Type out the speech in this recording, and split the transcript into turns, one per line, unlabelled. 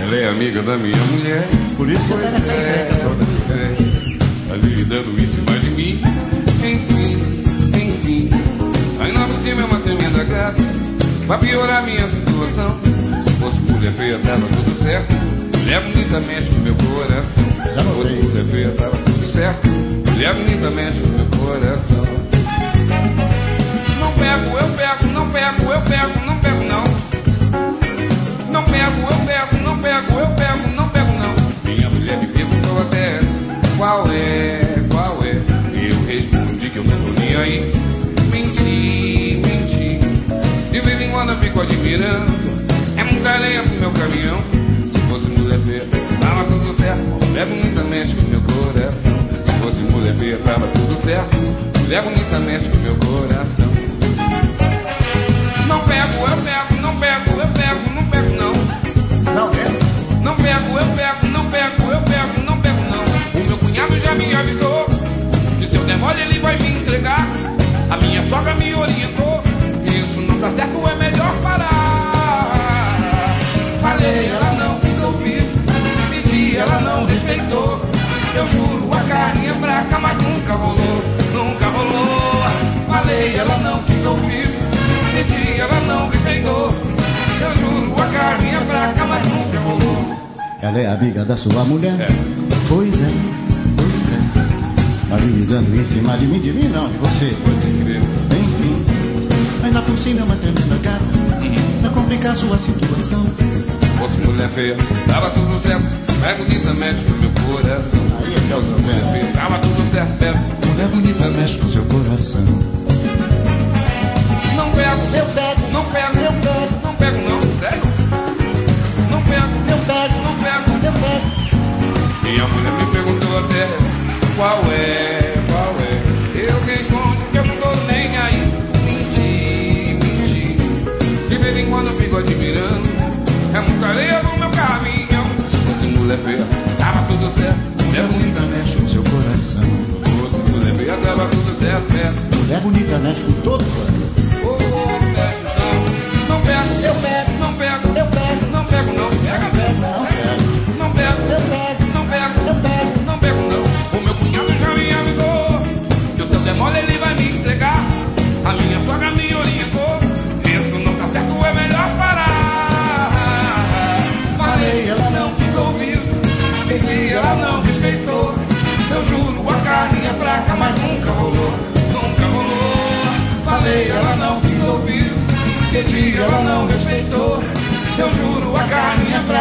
Ela é amiga da minha mulher,
por isso você tá nessa encrenca toda.
ali dando em cima de mim. Enfim, ainda por cima é uma tremenda gata. Pra piorar minha situação, se fosse mulher feia tava tudo certo. Mulher bonita mexe com meu coração. Se fosse mulher feia tava tudo certo. Mulher bonita mexe com meu coração. Não pego, eu pego, não pego, eu pego, não pego não. Não pego, eu pego, não pego, eu pego, não pego não. Minha mulher me perguntou até qual é. Eu respondi que eu não tô nem aí. Menti. De vez em quando eu fico admirando. É muita areia pro meu caminhão. Se fosse mulher feia, tava tudo certo. Mulher bonita mexe com meu coração. Se fosse mulher feia, tava tudo certo. Mulher bonita mexe com meu coração. Não pego, eu pego, não pego, eu pego, não pego não.
Não pego?
Não pego, eu pego, não pego, eu pego, não pego não. O meu cunhado já me avisou que se eu der mole ele vai me entregar. A minha sogra me orientou. Isso não tá certo, é melhor parar. Falei, ela não quis ouvir. Pedi, ela não respeitou. Eu juro, a carne é fraca, mas nunca rolou. Nunca rolou. Falei, ela não quis ouvir. Pedi, ela não respeitou. Eu juro, a carne é fraca, mas nunca rolou.
Ela é amiga da sua mulher?
É.
Pois é. Ali me dando em cima de mim não, de você. Enfim, ainda por cima é uma tremenda gata. Pra complicar sua situação.
Fosse mulher feia, tava tudo certo. Mulher bonita mexe com meu coração.
Aí é que é o
mulher feia, tava tudo certo. Mulher bonita mexe com seu coração. Não pego,
Eu pego,
não pego,
eu pego,
não pego não, sério? Não pego,
eu pego,
não pego.
eu pego.
Minha mulher me perguntou até qual é. Eu respondo que eu não tô nem aí. Menti. De vez em quando eu fico admirando. É muita areia no meu caminhão. Se fosse mulher feia, tava tudo certo. Mulher bonita mexe com seu coração. Se fosse mulher feia, tava tudo certo.
Mulher bonita mexe com todo o coração.
Não pego,
Eu pego,
não pego,
eu pego,
não pego não. Pega, não pego,
eu pego,
não pego,
eu pego.
não pego não. O meu cunhado já me avisou que o seu demole ele vai me entregar. A minha sogra me orientou. Isso não tá certo, é melhor parar. Falei, ela não quis ouvir. Pedi, ela não respeitou. Eu juro, a carne é fraca, mas nunca rolou. Nunca rolou. Falei, ela não quis ouvir. Pedi, ela não respeitou. Eu juro, a carne é fraca.